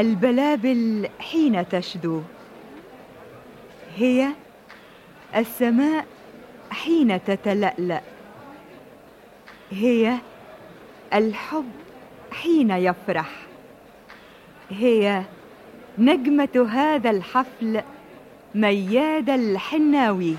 البلابل حين تشدو، هي السماء حين تتلألأ، هي الحب حين يفرح، هي نجمة هذا الحفل ميادة الحناوي.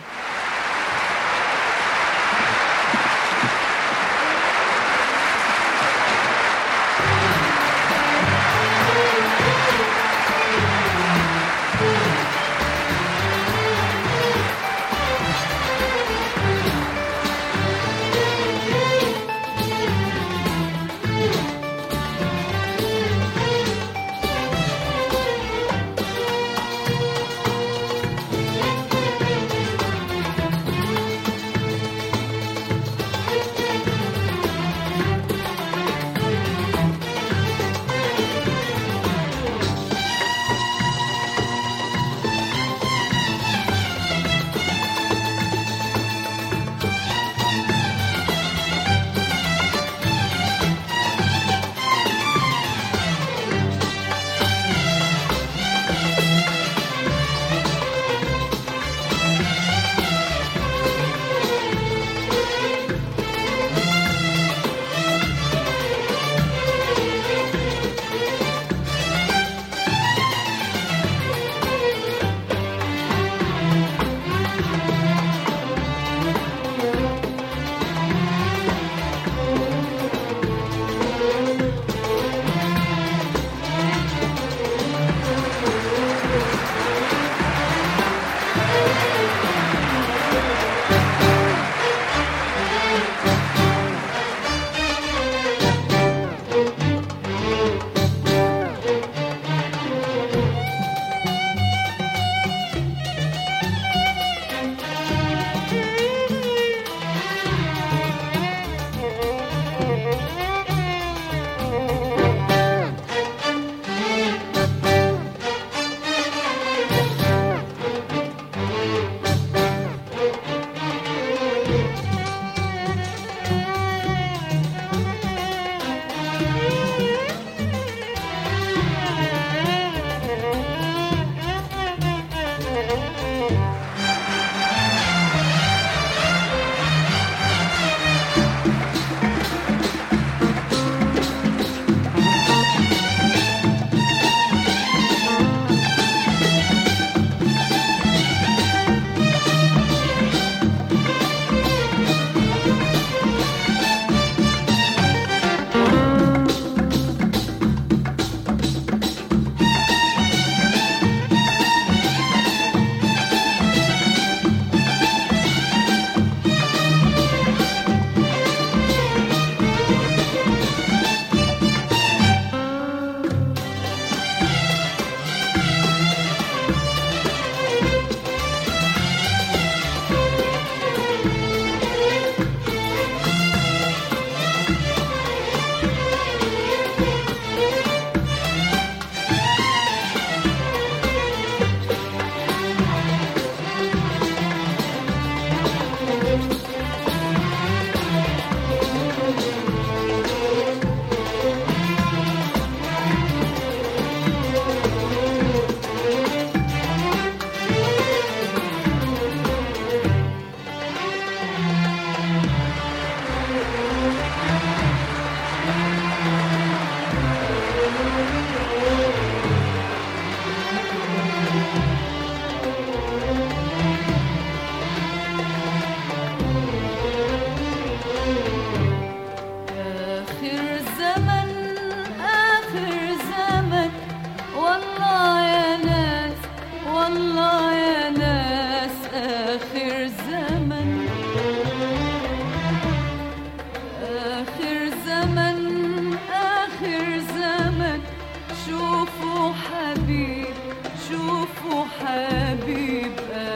حبيب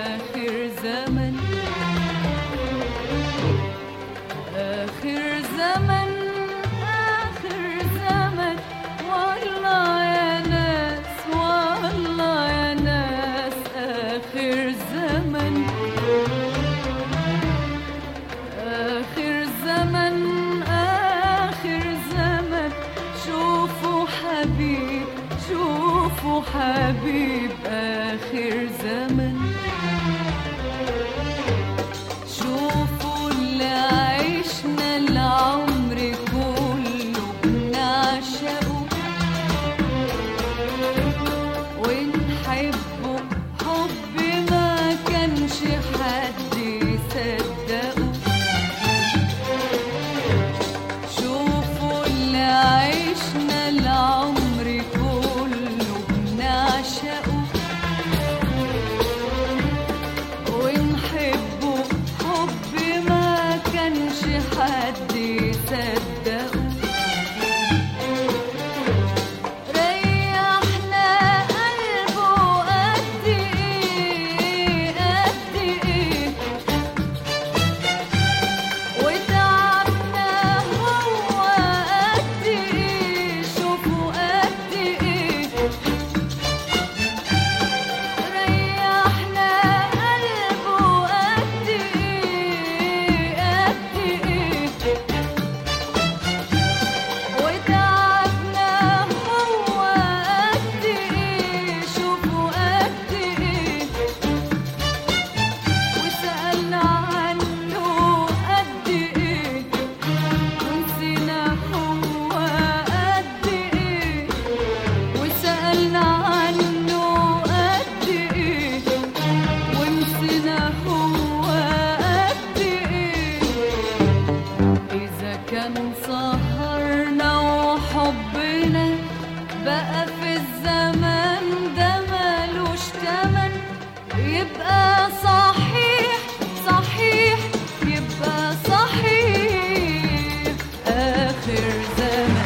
آخر زمن، آخر زمن، آخر زمن، والله يا ناس، والله يا ناس، آخر زمن، آخر زمن، آخر زمن، شوفوا حبيب، شوفوا حبيب آخر زمن. شوفوا اللي عشنا العمر كله بنعشقه ونحبه حب ما كانش حد يصدقه. شوفوا اللي عشنا العمر كله بنعشقه ونحبه حب ما كانش حد يصدقه. ريحنا قلبه قد ايه قد ايه وتعبنا هو قد ايه. شوفوا قد ايه ريحنا قلبه قد ايه قد ايه وتعبنا هو قد ايه. شوفوا قد ايه وسألنا عنه قد ايه ونسينا هو قد ايه. وسألنا عنه قد ايه ونسينا هو قد ايه. إذا كان سهرنا وحبنا بقى في الزمان ده ملوش تمن يبقى صحيح صحيح يبقى صحيح آخر زمن.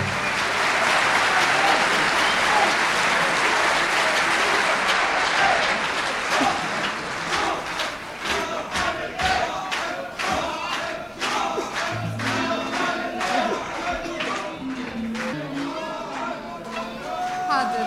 حاضر.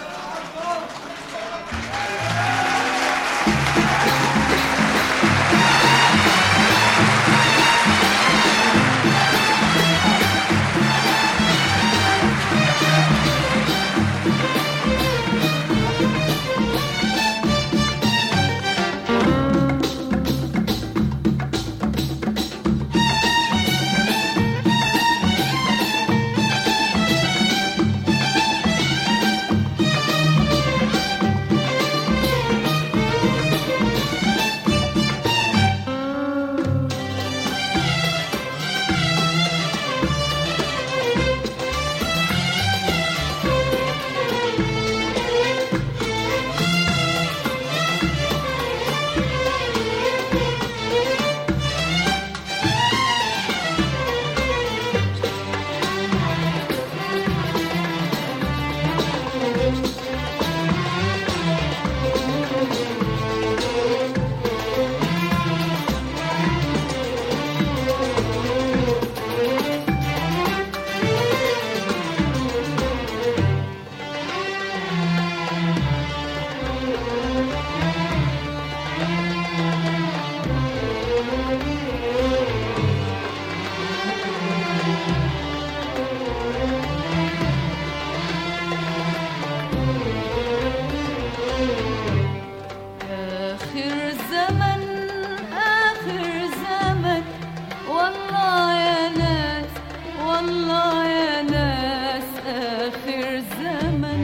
آخر زمن آخر زمن والله يا ناس والله يا ناس آخر زمن.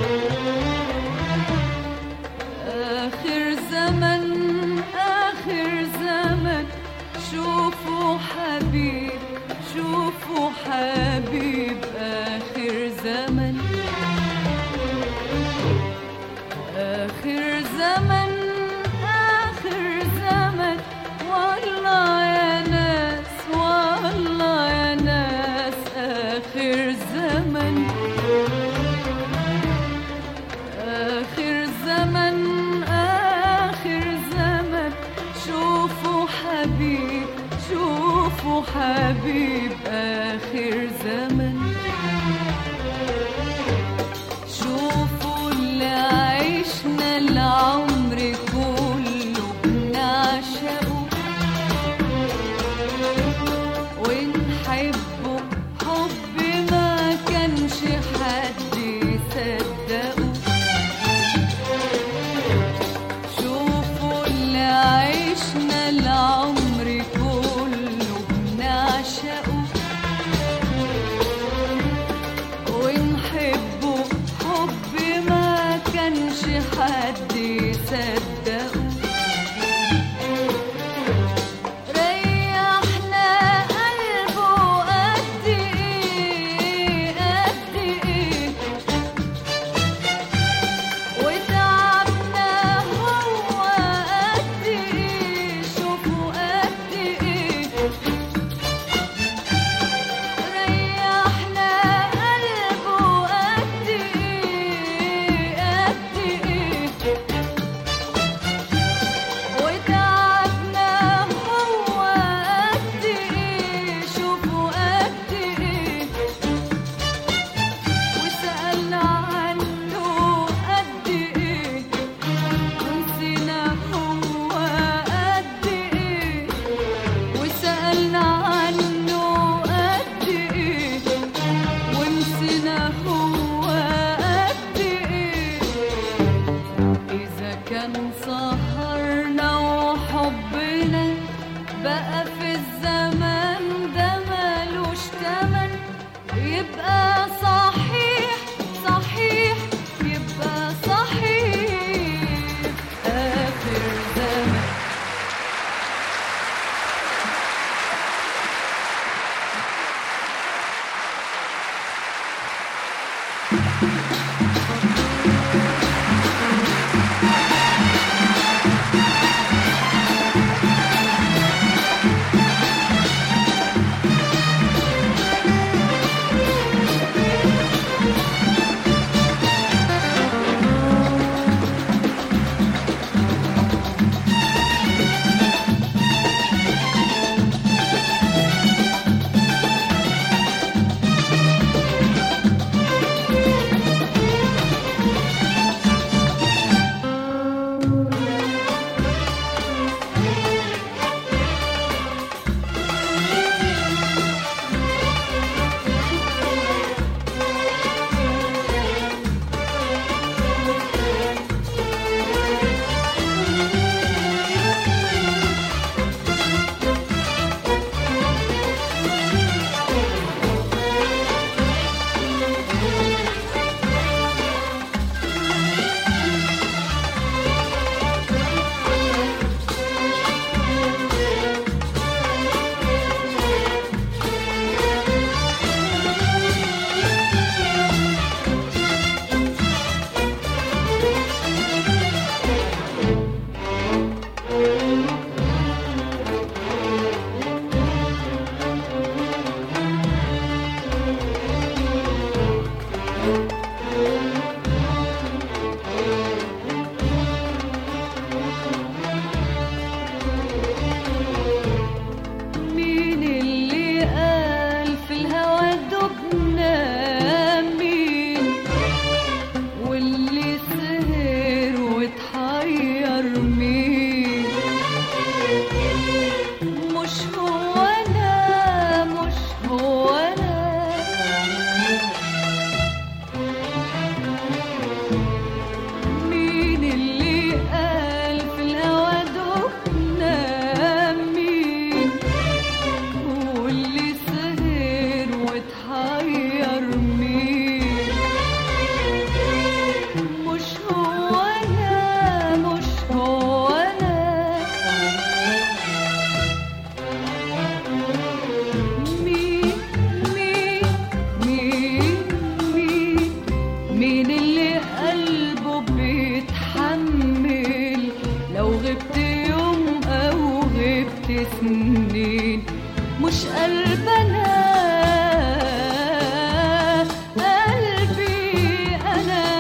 آخر زمن آخر زمن. شوفوا حبيب شوفوا حبيب آخر زمن. آخر زمن آخر زمن والله يا ناس والله يا ناس آخر زمن. آخر زمن آخر زمن. شوفوا حبيب شوفوا حبيب آخر زمن. شوفوا اللي عشنا العمر كله بنعشقه ونحبه حب ما كانش حد يصدقه. نورنا وحبنا بقى في الزمان ده مالوش تمن، يبقى صحيح صحيح يبقى صحيح آخر زمن. سنين مش قلبنا قلبي أنا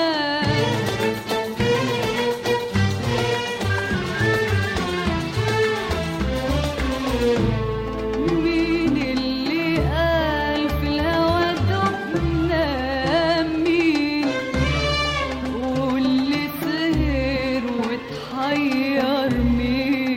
مين اللي قال في الهوى دبنا مين واللي سهر وتحير مين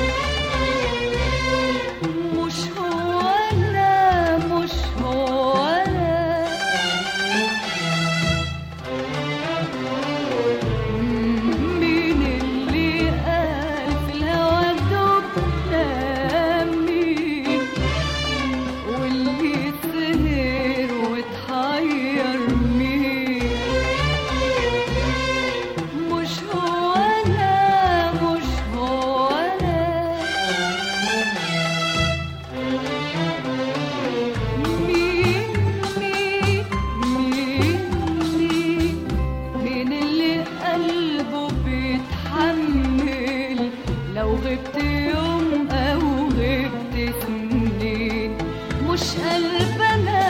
لو غبت يوم أو غبت سنين مش قلبنا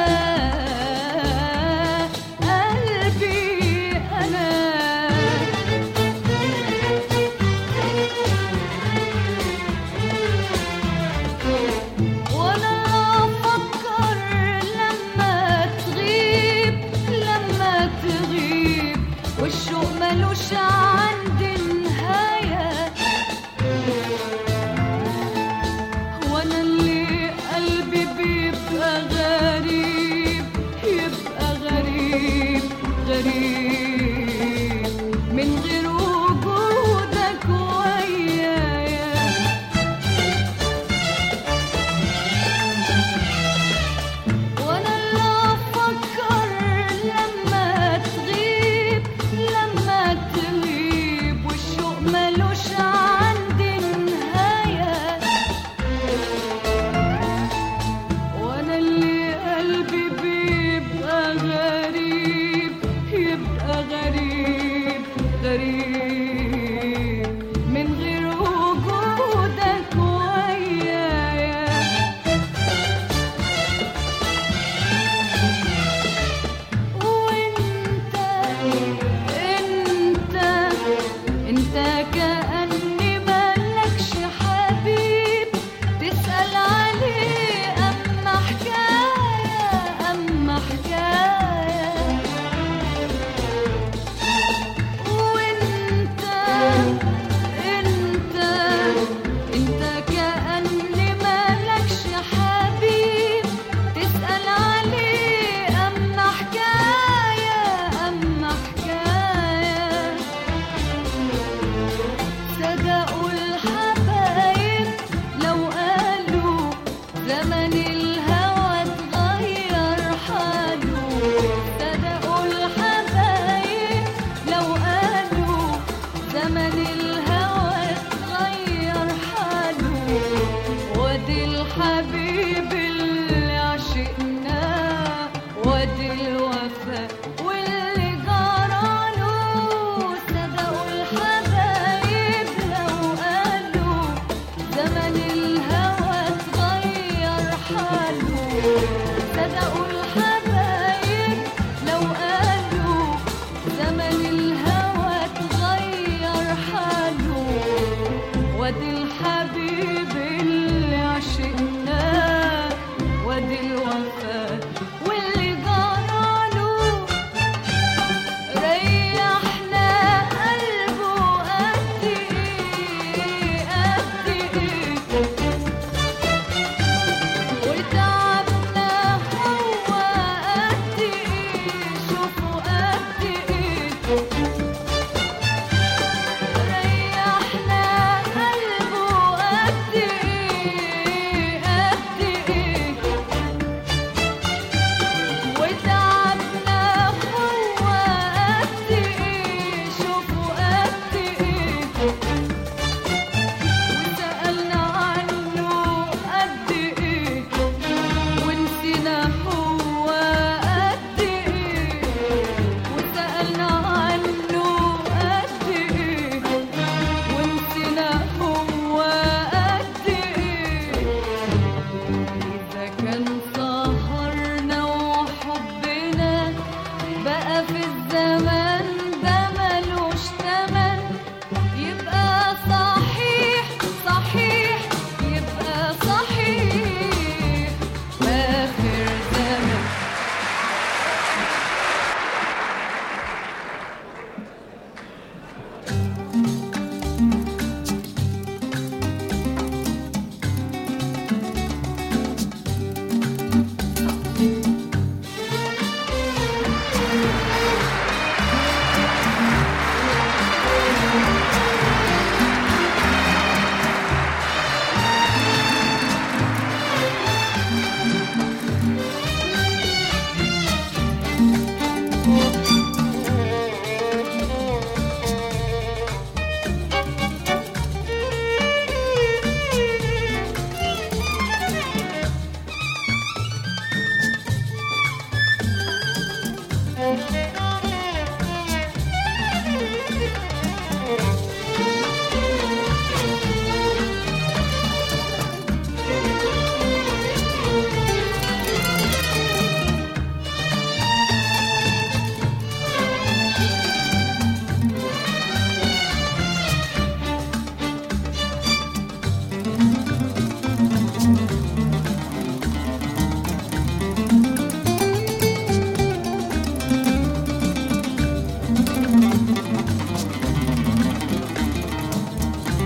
قلبي أنا وأنا أفكر لما تغيب والشوق ملوش عندي نهاية وانا اللي قلبي بيبقى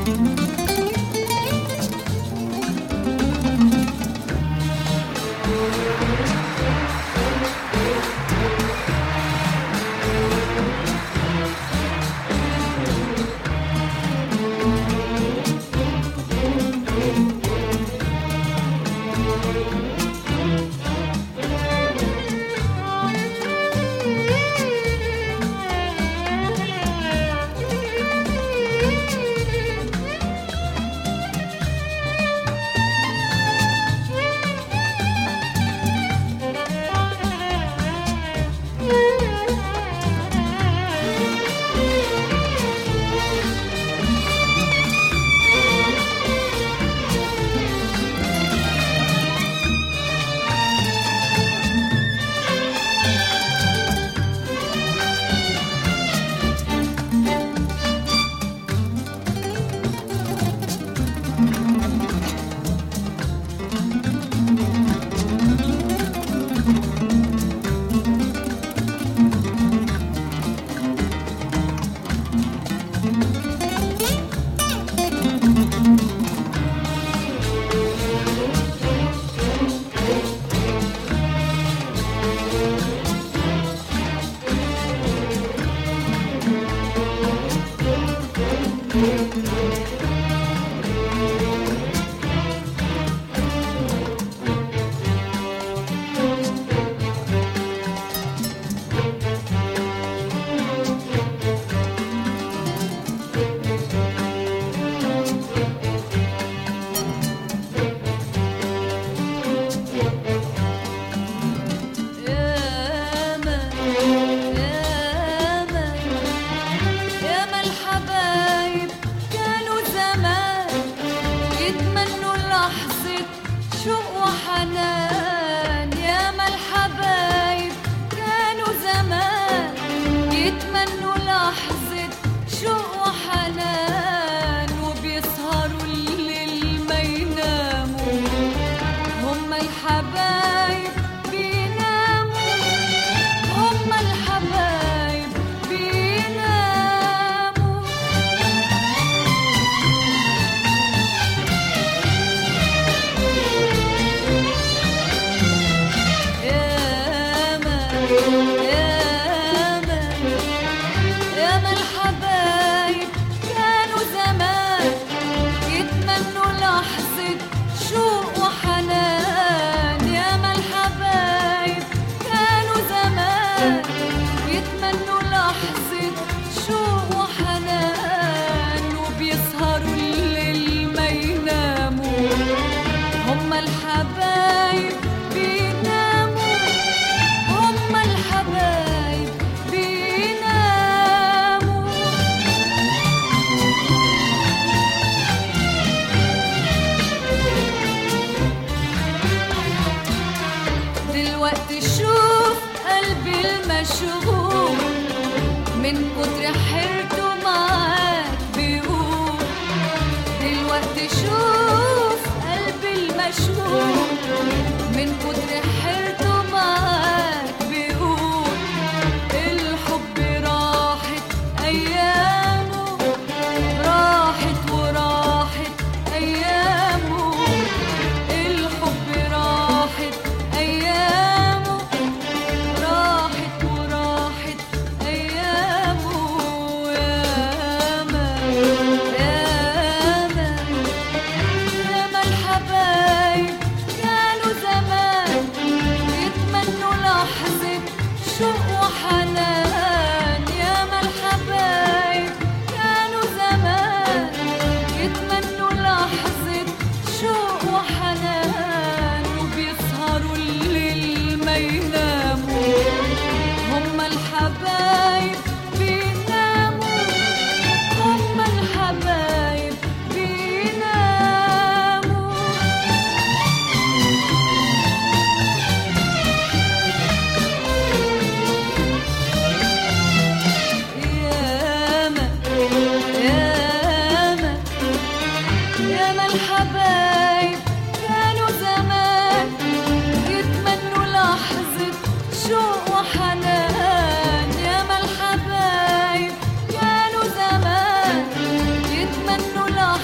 يتمنوا لحظة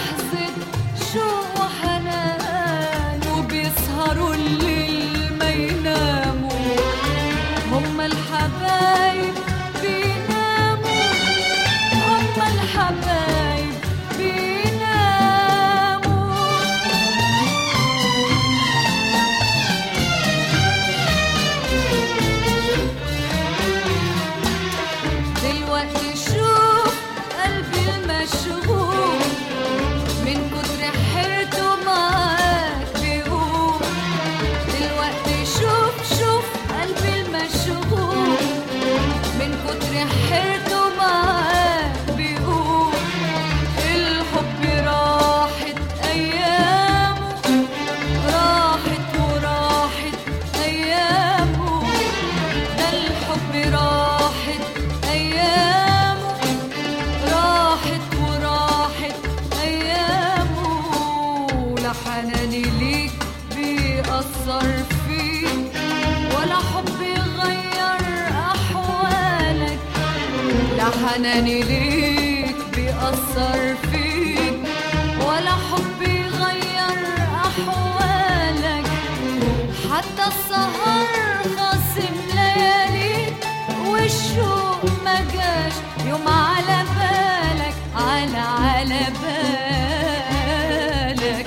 بيأثر فيك ولا حب يغير أحوالك، لا حناني ليك بيأثر فيك ولا حب يغير أحوالك، حتى السهر خاصم لياليك والشوق ما جاش يوم على بالك على بالك.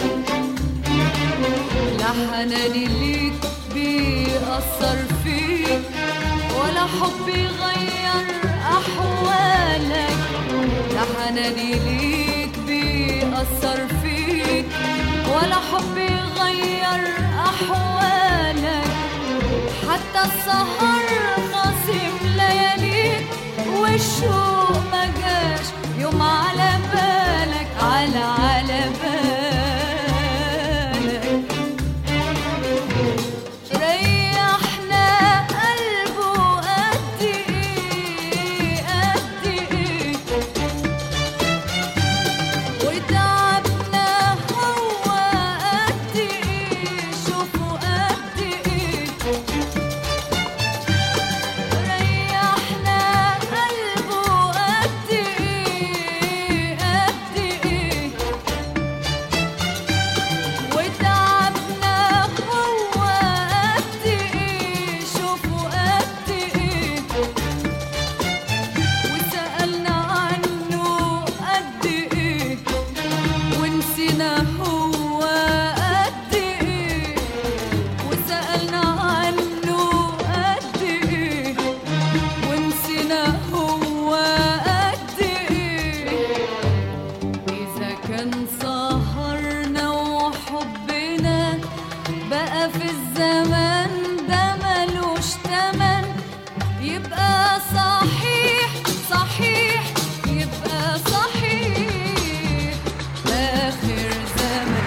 لا حناني ليك بيأثر فيك ولا حب يغير أحوالك، لا حناني ليك بيأثر فيك ولا حب يغير أحوالك، حتى السهر خاصم لياليك والشوق ما جاش يوم على بالك على بالك. ريحنا قلبه قد ايه قد ايه، وتعبنا هو قد ايه شوفوا قد ايه. ريحنا قلبه قد ايه قد ايه، وتعبنا هو قد ايه شوفوا قد ايه، وسألنا عنه قد ايه ونسينا هو قد ايه، وسألنا عنه قد ايه ونسينا هو قد ايه. إذا كان سهرنا وحبنا بقى في الزمان ده ملوش تمن، يبقى صحيح صحيح يبقى صحيح آخر زمن.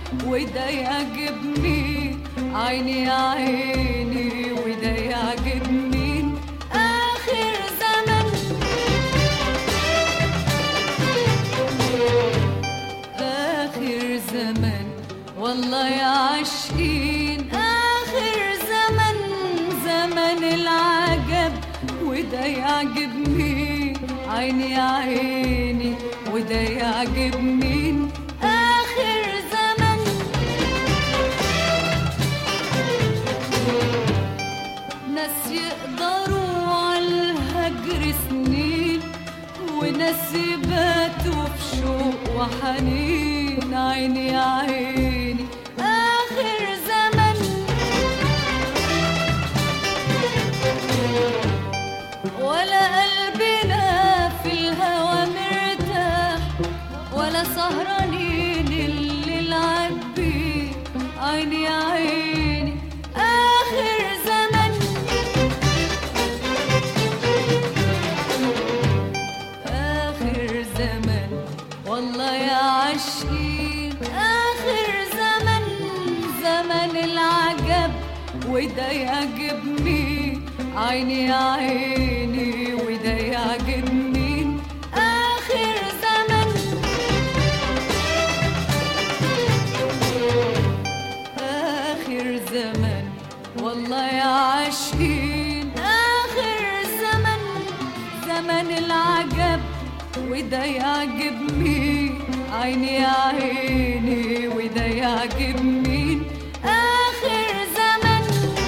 وده يعجبني عيني يا عيني وده يعجبني آخر زمن آخر زمن والله يا عاشقين آخر زمن زمن العجب وده يعجبني عيني يا عيني وده يعجبني آخر زمن ناس يقدروا عالهجر سنين وناس يباتوا في شوق وحنين عيني يا عيني آخر زمن ولا قلبنا في الهوى مرتاح ولا سهرانين الليل عبي عيني يا عيني آخر زمن آخر زمن والله يا عاشقين آخر زمن زمن العجب وده يعجبني عيني يا عيني وده يعجبني آخر زمن آخر زمن والله يا عاشقين آخر زمن زمن العجب وده يعجبني عيني يا عيني وده يعجبني آخر زمن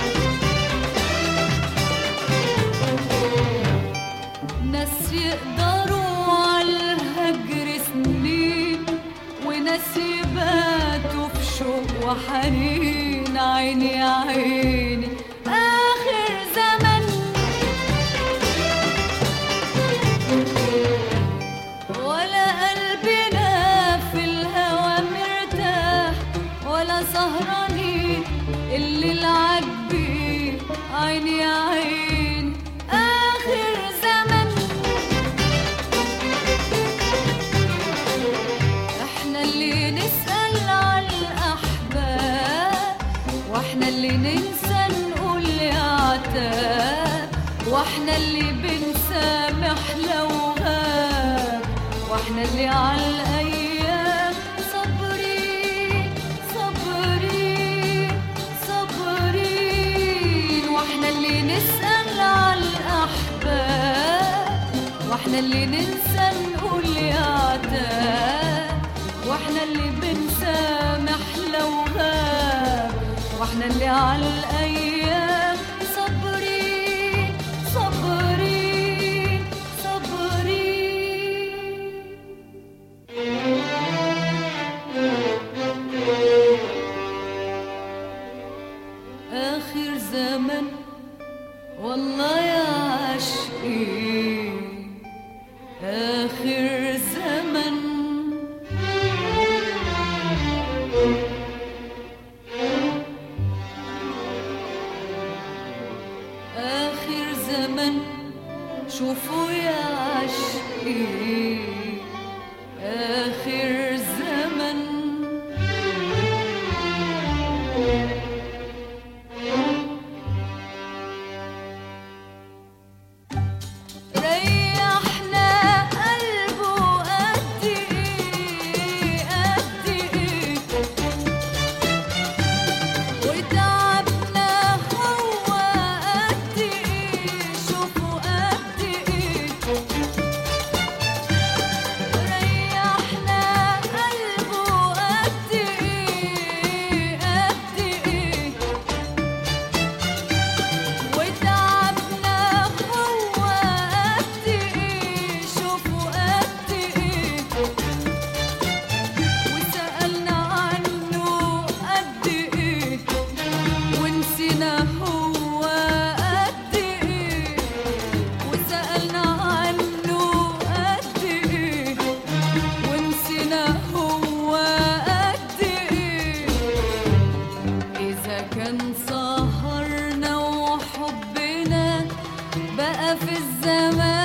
ناس يقدروا عالهجر سنين وناس يباتوا في شوق وحنين عيني يا عيني آخر زمن ولا قلبنا في الهوى مرتاح ولا سهرانين الليل عجبي عيني يا عيني آخر زمن احنا اللي نسأل على الأحباب واحنا اللي ننسى نقول يا عتاب واحنا اللي بنسامح لو غاب واحنا اللي على الأيام صبرين صبرين صبرين واحنا اللي نسأل على الأحباب واحنا اللي ننسى نقول يا عتاب واحنا اللي بنسامح لو غاب واحنا اللي على الأيام صبرين صبرين صبرين آخر زمن والله يا عاشقين آخر زمن آخر زمن شوفوا يا عاشقين آخر زمن ريحنا قلبه قد إيه قد إيه وتعبنا هو قد إيه شوفوا قد إيه ريحنا قلبه قد إيه قد إيه وتعبنا هو قد إيه شوفوا قد إيه وسألنا عنه قد إيه ونسينا هو قد إيه وسألنا عنه قد إيه ونسينا هو قد إيه إذا كان سهرنا وحبنا بقى في الزمان